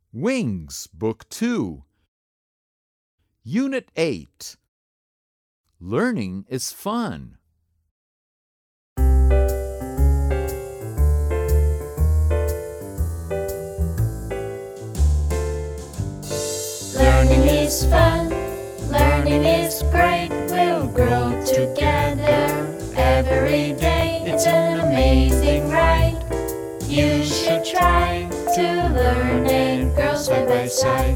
Wings, Book 2. Unit 8. Learning is fun. Learning is fun, learning is great, we'll grow together every day. It's an amazing ride. You should try to learn and grow side by side.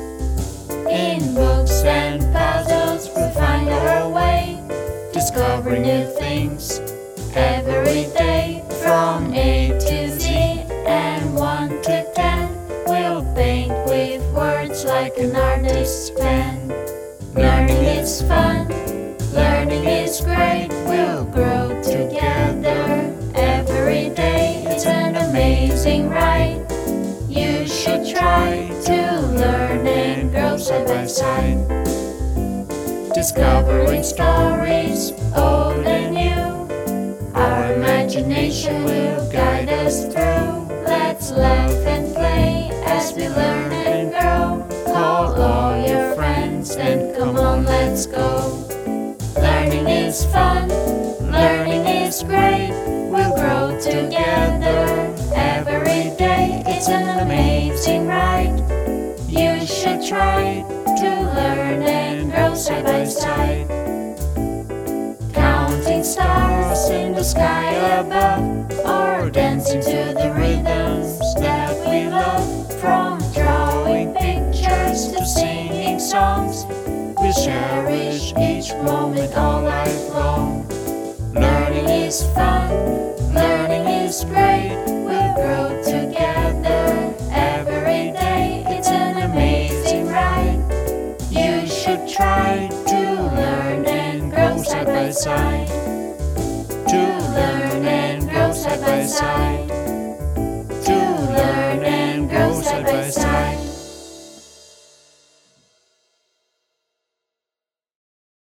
In books and puzzles we'll find our way, discover new things every day. From A to Z and 1 to 10, we'll paint with words like an artist's pen. Learning is fun, learning is great, we'll grow together every day. It's an amazing ride. You should try to learn and grow side by side. Discovering stories, old and new, our imagination will guide us through. Let's laugh and play as we learn and grow. Call all your friends and come on, let's go. Learning is fun, learning is great, we'll grow together every day. It's an amazing ride. You should try to learn and grow side by side. Counting stars in the sky above, or dancing to the rhythms that we love. From drawing pictures to singing songs, we'll cherish each moment all life long. Learning is fun, learning is great, we'll grow together every day. It's an amazing ride. You should try to learn and grow side by side. To learn and grow side by side. To learn and grow side by side.